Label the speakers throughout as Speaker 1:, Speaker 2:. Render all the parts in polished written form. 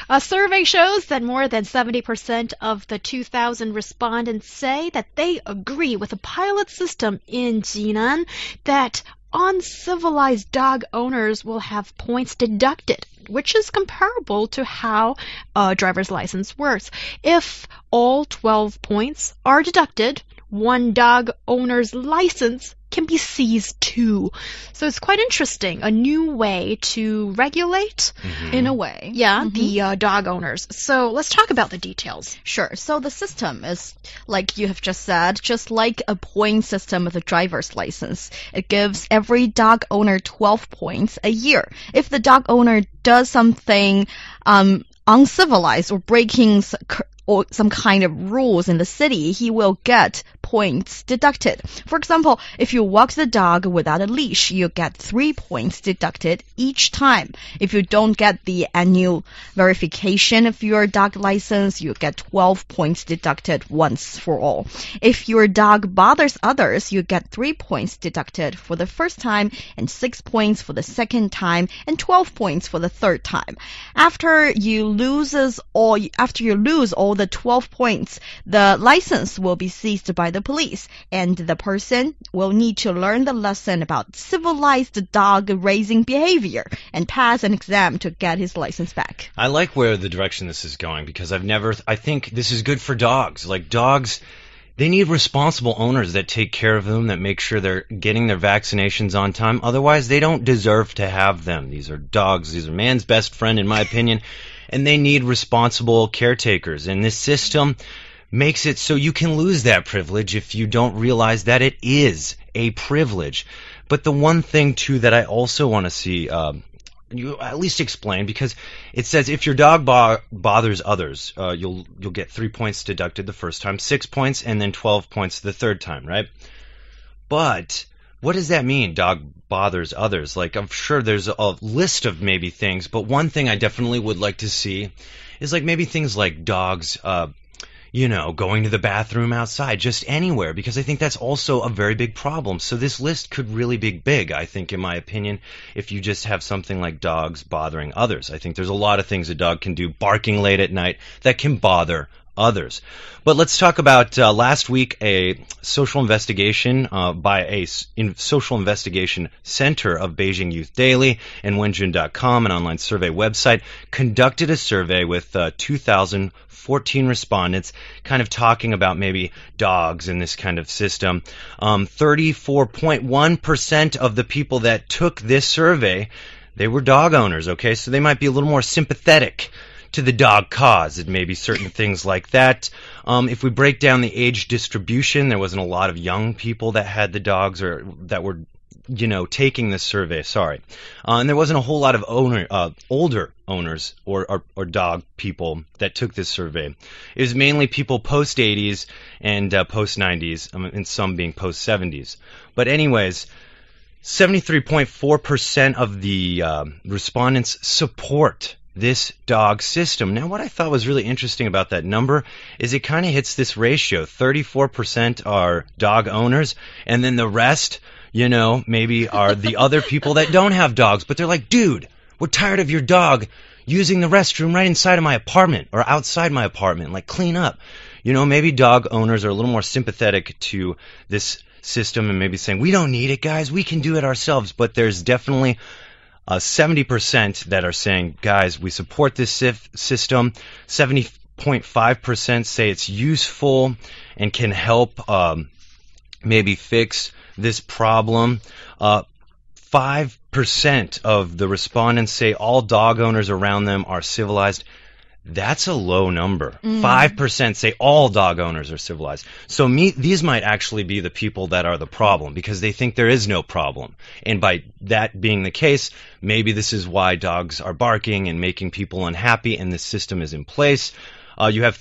Speaker 1: A survey shows that more than 70% of the 2,000 respondents say that they agree with a pilot system in Jinan that uncivilized dog owners will have points deducted, which is comparable to how a driver's license works. If all 12 points are deducted, one dog owner's license can be seized too. So it's quite interesting, a new way to regulate,
Speaker 2: in a way.
Speaker 1: the dog owners. So let's talk about the details.
Speaker 2: Sure. So the system is, like you have just said, just like a point system with a driver's license. It gives every dog owner 12 points a year. If the dog owner does something uncivilized or breaking or some kind of rules in the city, he will get points deducted. For example, if you walk the dog without a leash, you get 3 points deducted each time. If you don't get the annual verification of your dog license, you get 12 points deducted once for all. If your dog bothers others, you get 3 points deducted for the first time and 6 points for the second time and 12 points for the third time. After you lose all the 12 points, the license will be seized by the police, and the person will need to learn the lesson about civilized dog raising behavior and pass an exam to get his license back.
Speaker 3: I like where the direction this is going because I think this is good for dogs. Like dogs, they need responsible owners that take care of them, that make sure they're getting their vaccinations on time. Otherwise, they don't deserve to have them. These are dogs. These are man's best friend, in my opinion. And they need responsible caretakers. And this system makes it so you can lose that privilege if you don't realize that it is a privilege. But the one thing, too, that I also want to see you at least explain, because it says if your dog bothers others, you'll get 3 points deducted the first time, 6 points, and then 12 points the third time, right? But what does that mean, dog bothers others? Like, I'm sure there's a list of maybe things, but one thing I definitely would like to see is like maybe things like dogs, going to the bathroom outside, just anywhere, because I think that's also a very big problem. So this list could really be big, I think, in my opinion, if you just have something like dogs bothering others. I think there's a lot of things a dog can do, barking late at night, that can bother others. But let's talk about last week, a social investigation by a social investigation center of Beijing Youth Daily and Wenjun.com, an online survey website, conducted a survey with 2,014 respondents, kind of talking about maybe dogs in this kind of system. 34.1% of the people that took this survey, they were dog owners, okay? So they might be a little more sympathetic to the dog cause and maybe certain things like that. If we break down the age distribution, there wasn't a lot of young people that had the dogs or that were, taking this survey. Sorry. And there wasn't a whole lot of older owners or dog people that took this survey. It was mainly people post-80s and post-90s, and some being post-70s. But anyways, 73.4% of the respondents support this dog system. Now, what I thought was really interesting about that number is it kind of hits this ratio. 34% are dog owners, and then the rest, maybe are the other people that don't have dogs, but they're like, dude, we're tired of your dog using the restroom right inside of my apartment or outside my apartment, like clean up. Maybe dog owners are a little more sympathetic to this system and maybe saying, we don't need it, guys, we can do it ourselves. But there's definitely 70% that are saying, guys, we support this system. 70.5% say it's useful and can help maybe fix this problem. 5% of the respondents say all dog owners around them are civilized. That's a low number. 5% say all dog owners are civilized. So these might actually be the people that are the problem because they think there is no problem. And by that being the case, maybe this is why dogs are barking and making people unhappy and the system is in place. You have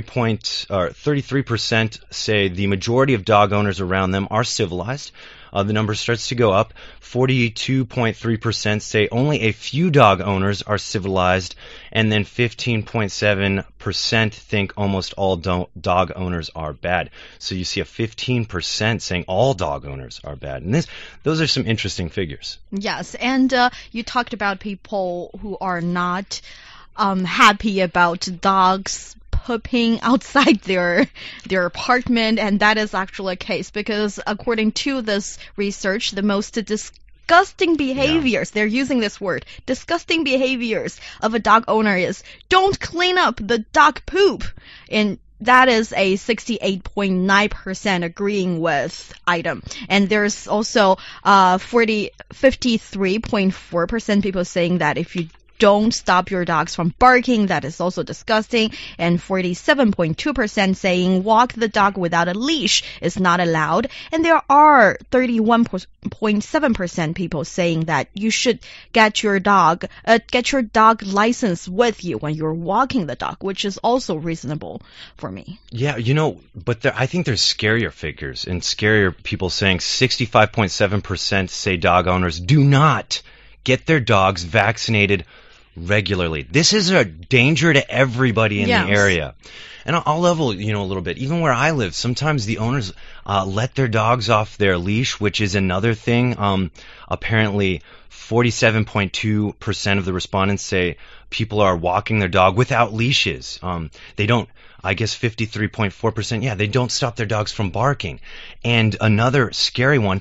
Speaker 3: 33% say the majority of dog owners around them are civilized. The number starts to go up. 42.3% say only a few dog owners are civilized, and then 15.7% think almost all dog owners are bad. So you see a 15% saying all dog owners are bad. And those are some interesting figures.
Speaker 2: Yes, and you talked about people who are not happy about dogs pooping outside their apartment, and that is actually a case because according to this research, the most disgusting behaviors, they're using this word, disgusting behaviors of a dog owner is don't clean up the dog poop. And that is a 68.9% agreeing with item. And there's also 53.4% people saying that if you don't stop your dogs from barking, that is also disgusting. And 47.2% saying walk the dog without a leash is not allowed. And there are 31.7% people saying that you should get your dog license with you when you're walking the dog, which is also reasonable for me.
Speaker 3: Yeah, but I think there's scarier figures and scarier people saying 65.7% say dog owners do not get their dogs vaccinated regularly. This is a danger to everybody in the area. And I'll level, a little bit. Even where I live, sometimes the owners let their dogs off their leash, which is another thing. Apparently, 47.2% of the respondents say people are walking their dog without leashes. They don't, I guess 53.4%, they don't stop their dogs from barking. And another scary one,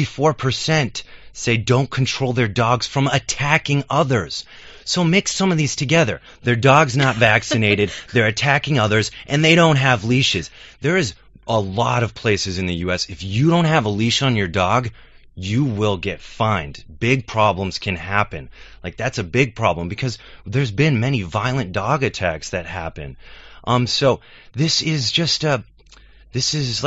Speaker 3: 34% say don't control their dogs from attacking others. So mix some of these together. Their dog's not vaccinated, they're attacking others, and they don't have leashes. There is a lot of places in the U.S., if you don't have a leash on your dog, you will get fined. Big problems can happen. Like, that's a big problem because there's been many violent dog attacks that happen. So this is just it's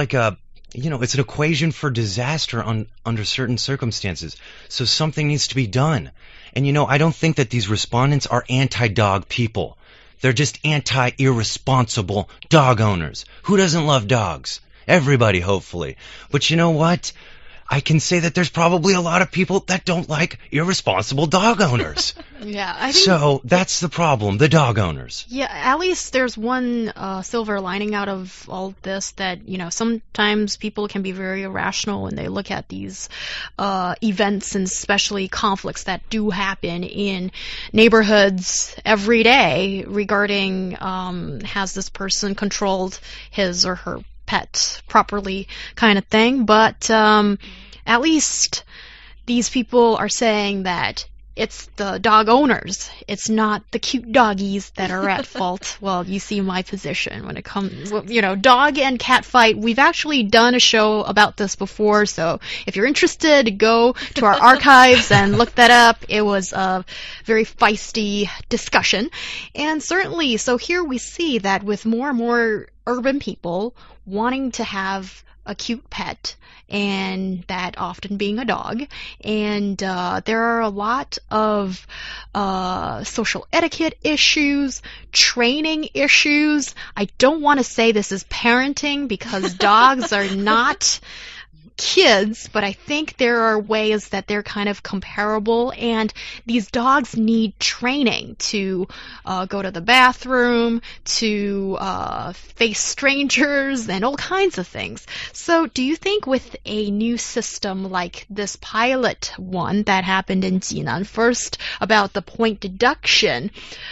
Speaker 3: an equation for disaster under certain circumstances. So something needs to be done. And I don't think that these respondents are anti-dog people. They're just anti-irresponsible dog owners. Who doesn't love dogs? Everybody, hopefully. But you know what? I can say that there's probably a lot of people that don't like irresponsible dog owners.
Speaker 1: I think
Speaker 3: so that's the problem, the dog owners.
Speaker 1: Yeah, at least there's one silver lining out of all this that, sometimes people can be very irrational when they look at these events and especially conflicts that do happen in neighborhoods every day regarding has this person controlled his or her pet properly kind of thing. But at least these people are saying that it's the dog owners. It's not the cute doggies that are at fault. Well, you see my position when it comes, dog and cat fight. We've actually done a show about this before, so if you're interested, go to our archives and look that up. It was a very feisty discussion. And certainly, so here we see that with more and more urban people wanting to have a cute pet, and that often being a dog, and there are a lot of social etiquette issues, training issues. I don't want to say this is parenting because dogs are not kids, but I think there are ways that they're kind of comparable, and these dogs need training to go to the bathroom, to face strangers, and all kinds of things. So do you think with a new system like this pilot one that happened in Jinan, first about the point deduction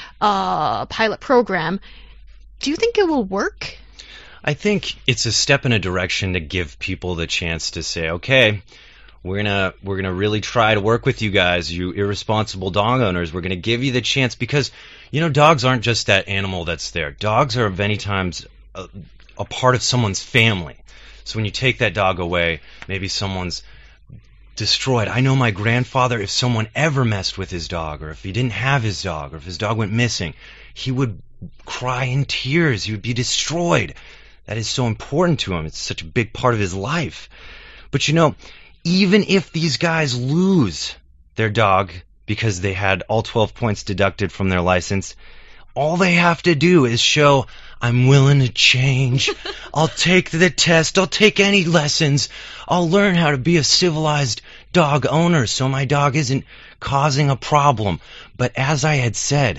Speaker 1: pilot program, do you think it will work?
Speaker 3: I think it's a step in a direction to give people the chance to say, okay, we're gonna really try to work with you guys, you irresponsible dog owners. We're gonna give you the chance because, dogs aren't just that animal that's there. Dogs are many times a part of someone's family. So when you take that dog away, maybe someone's destroyed. I know my grandfather, if someone ever messed with his dog, or if he didn't have his dog, or if his dog went missing, he would cry in tears. He would be destroyed. That is so important to him. It's such a big part of his life. But even if these guys lose their dog because they had all 12 points deducted from their license, all they have to do is show, I'm willing to change. I'll take the test. I'll take any lessons. I'll learn how to be a civilized dog owner so my dog isn't causing a problem. But as I had said,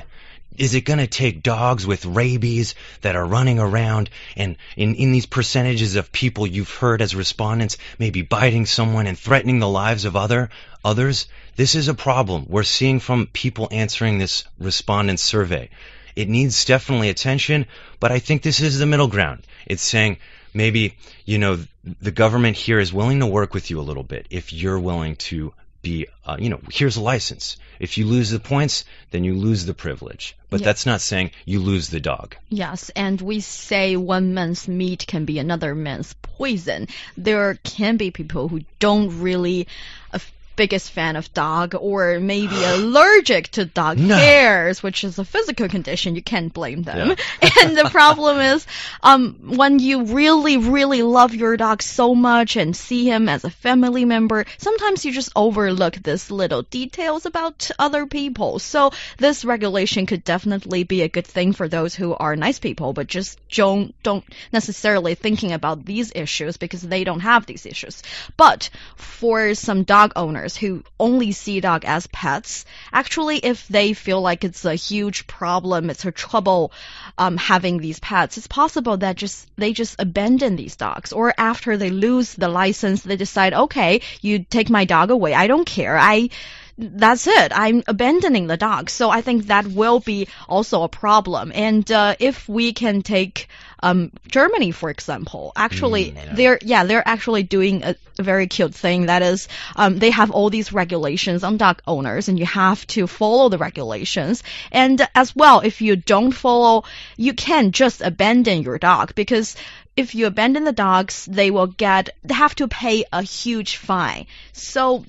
Speaker 3: is it going to take dogs with rabies that are running around and in these percentages of people you've heard as respondents maybe biting someone and threatening the lives of others? This is a problem we're seeing from people answering this respondent survey. It needs definitely attention, but I think this is the middle ground. It's saying maybe, the government here is willing to work with you a little bit if you're willing to be, here's a license. If you lose the points, then you lose the privilege. But that's not saying you lose the dog.
Speaker 2: Yes, and we say one man's meat can be another man's poison. There can be people who don't really biggest fan of dog or maybe allergic to dog hairs, which is a physical condition. You can't blame them. Yeah. And the problem is when you really, really love your dog so much and see him as a family member, sometimes you just overlook these little details about other people. So this regulation could definitely be a good thing for those who are nice people, but just don't necessarily thinking about these issues because they don't have these issues. But for some dog owners who only see dog as pets, actually, if they feel like it's a huge problem, it's a trouble having these pets, it's possible that they just abandon these dogs, or after they lose the license, they decide, okay, you take my dog away, I don't care, that's it, I'm abandoning the dog. So I think that will be also a problem. And if we can take Germany, for example, actually, they're actually doing a very cute thing. That is, they have all these regulations on dog owners, and you have to follow the regulations. And as well, if you don't follow, you can't just abandon your dog, because if you abandon the dogs, they have to pay a huge fine. So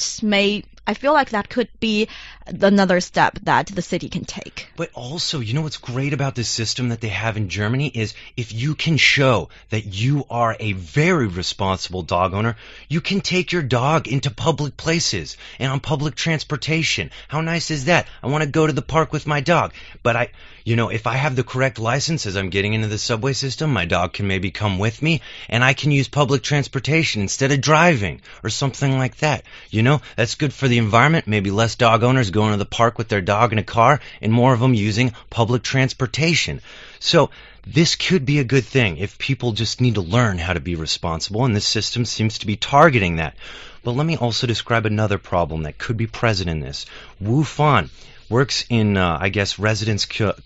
Speaker 2: I feel like that could be another step that the city can take.
Speaker 3: But also, what's great about this system that they have in Germany is if you can show that you are a very responsible dog owner, you can take your dog into public places and on public transportation. How nice is that? I want to go to the park with my dog. But if I have the correct license as I'm getting into the subway system, my dog can maybe come with me and I can use public transportation instead of driving or something like that. That's good for the environment. Maybe less dog owners going to the park with their dog in a car and more of them using public transportation. So this could be a good thing if people just need to learn how to be responsible, and this system seems to be targeting that. But let me also describe another problem that could be present in this. Wu Fan works in, residence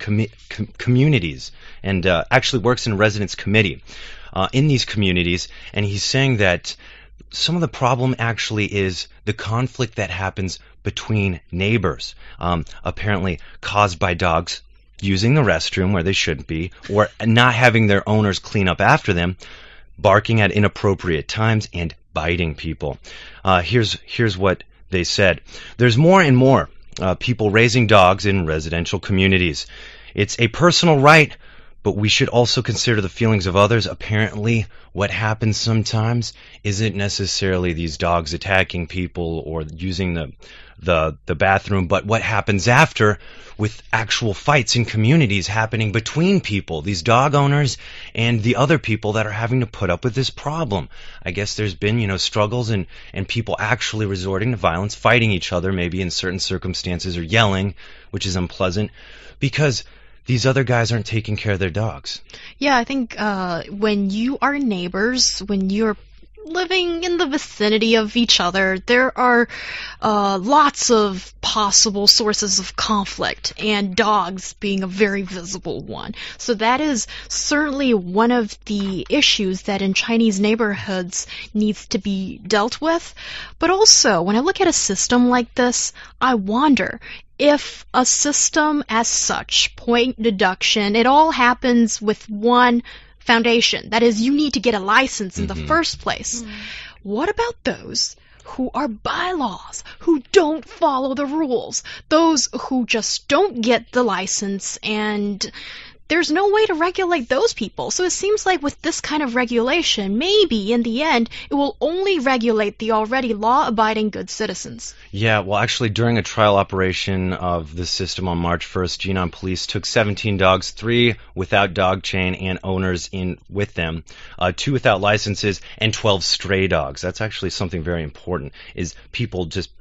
Speaker 3: communities, and actually works in residence committee in these communities, and he's saying that some of the problem actually is the conflict that happens between neighbors, apparently caused by dogs using the restroom where they shouldn't be, or not having their owners clean up after them, barking at inappropriate times, and biting people. Here's what they said. There's more and more people raising dogs in residential communities. It's a personal right, but we should also consider the feelings of others. Apparently, what happens sometimes isn't necessarily these dogs attacking people or using the bathroom, but what happens after with actual fights in communities happening between people, these dog owners and the other people that are having to put up with this problem. I guess there's been, struggles and people actually resorting to violence, fighting each other maybe in certain circumstances, or yelling, which is unpleasant, because these other guys aren't taking care of their dogs.
Speaker 1: Yeah, I think when you are neighbors, when you're living in the vicinity of each other, there are lots of possible sources of conflict, and dogs being a very visible one. So that is certainly one of the issues that in Chinese neighborhoods needs to be dealt with. But also, when I look at a system like this, I wonder if a system as such, point deduction, it all happens with one foundation. That is, you need to get a license in the first place. What about those who are bylaws, who don't follow the rules, those who just don't get the license, and there's no way to regulate those people? So it seems like with this kind of regulation, maybe in the end, it will only regulate the already law-abiding good citizens.
Speaker 3: Yeah, well, actually, during a trial operation of the system on March 1st, Jinan police took 17 dogs, 3 without dog chain and owners in with them, 2 without licenses, and 12 stray dogs. That's actually something very important, is people just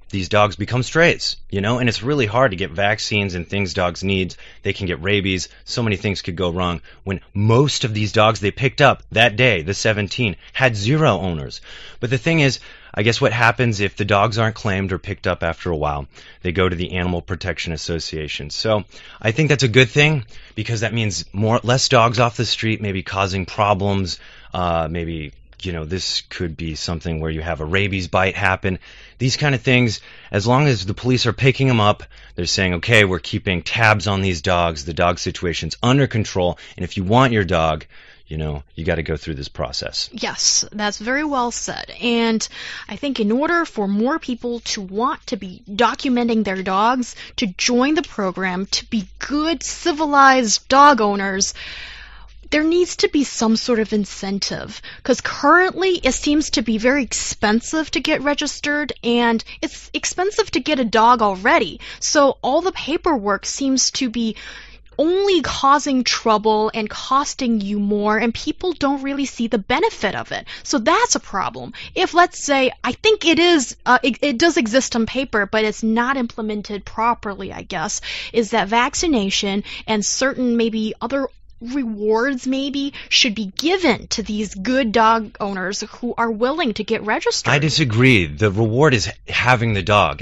Speaker 3: these dogs become strays, and it's really hard to get vaccines and things dogs need. They can get rabies. So many things could go wrong when most of these dogs they picked up that day, the 17, had 0 owners. But the thing is, I guess what happens if the dogs aren't claimed or picked up after a while? They go to the Animal Protection Association. So I think that's a good thing because that means less dogs off the street, maybe causing problems, maybe this could be something where you have a rabies bite happen. These kind of things, as long as the police are picking them up, they're saying, okay, we're keeping tabs on these dogs, the dog situation's under control, and if you want your dog, you got to go through this process.
Speaker 1: Yes, that's very well said. And I think in order for more people to want to be documenting their dogs, to join the program, to be good, civilized dog owners, there needs to be some sort of incentive, because currently it seems to be very expensive to get registered, and it's expensive to get a dog already. So all the paperwork seems to be only causing trouble and costing you more, and people don't really see the benefit of it. So that's a problem. If, let's say, I think it does exist on paper, but it's not implemented properly, I guess, is that vaccination and certain maybe other rewards maybe should be given to these good dog owners who are willing to get registered.
Speaker 3: I disagree. The reward is having the dog.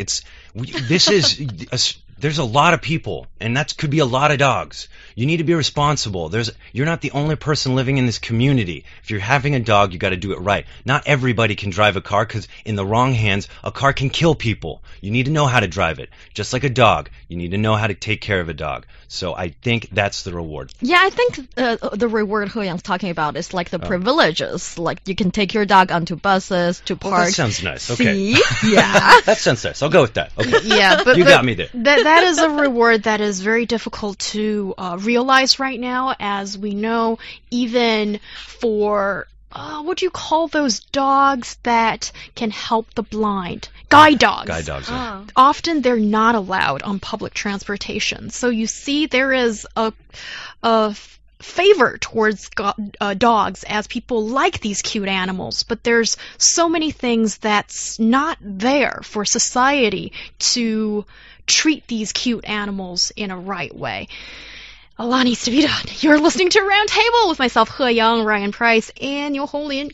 Speaker 3: There's a lot of people, and that could be a lot of dogs. You need to be responsible. You're not the only person living in this community. If you're having a dog, you got to do it right. Not everybody can drive a car, because in the wrong hands, a car can kill people. You need to know how to drive it. Just like a dog, you need to know how to take care of a dog. So I think that's the reward.
Speaker 2: Yeah, I think the reward He Yang's talking about is like the privileges. Like you can take your dog onto buses, to parks.
Speaker 3: That sounds nice. Okay.
Speaker 2: Yeah.
Speaker 3: That sounds nice. I'll go with that. Okay.
Speaker 1: Yeah, but
Speaker 3: you got me there.
Speaker 1: That is a reward that is very difficult to realize right now, as we know, even for what do you call those dogs that can help the blind? Guide dogs.
Speaker 3: Guide dogs. Yeah.
Speaker 1: Often they're not allowed on public transportation. So you see there is a favor towards dogs, as people like these cute animals, but there's so many things that's not there for society to treat these cute animals in a right way. A lot needs to be done. You're listening to Roundtable with myself, He Yang, Ryan Price, and Yo Ho Lin.